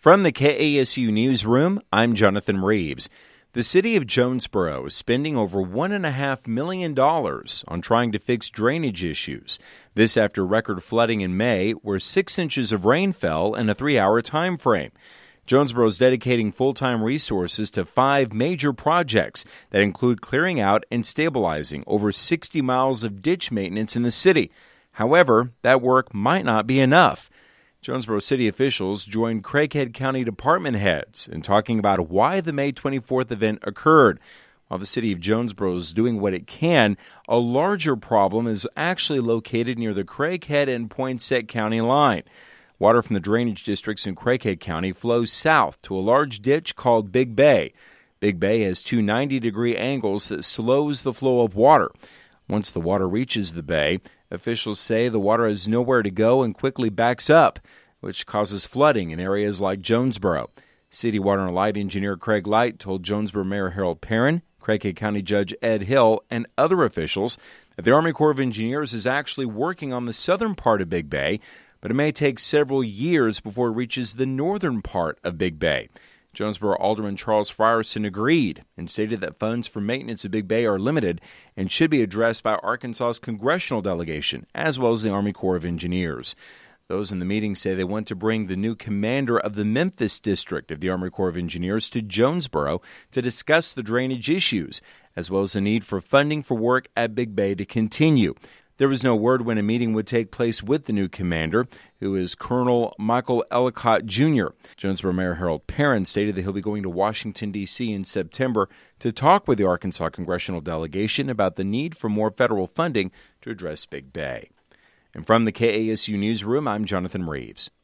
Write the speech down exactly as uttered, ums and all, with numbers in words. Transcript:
From the K A S U Newsroom, I'm Jonathan Reeves. The city of Jonesboro is spending over one point five million dollars on trying to fix drainage issues. This after record flooding in May, where six inches of rain fell in a three-hour time frame. Jonesboro is dedicating full-time resources to five major projects that include clearing out and stabilizing over sixty miles of ditch maintenance in the city. However, that work might not be enough. Jonesboro city officials joined Craighead County department heads in talking about why the May twenty-fourth event occurred. While the city of Jonesboro is doing what it can, a larger problem is actually located near the Craighead and Poinsett County line. Water from the drainage districts in Craighead County flows south to a large ditch called Big Bay. Big Bay has two ninety-degree angles that slows the flow of water. Once the water reaches the bay, officials say the water has nowhere to go and quickly backs up, which causes flooding in areas like Jonesboro. City Water and Light engineer Craig Light told Jonesboro Mayor Harold Perrin, Craighead County Judge Ed Hill, and other officials that the Army Corps of Engineers is actually working on the southern part of Big Bay, but it may take several years before it reaches the northern part of Big Bay. Jonesboro Alderman Charles Frierson agreed and stated that funds for maintenance of Big Bay are limited and should be addressed by Arkansas's congressional delegation, as well as the Army Corps of Engineers. Those in the meeting say they want to bring the new commander of the Memphis district of the Army Corps of Engineers to Jonesboro to discuss the drainage issues, as well as the need for funding for work at Big Bay to continue. There was no word when a meeting would take place with the new commander, who is Colonel Michael Ellicott Junior Jonesboro Mayor Harold Perrin stated that he'll be going to Washington, D C in September to talk with the Arkansas congressional delegation about the need for more federal funding to address Big Bay. And from the K A S U Newsroom, I'm Jonathan Reeves.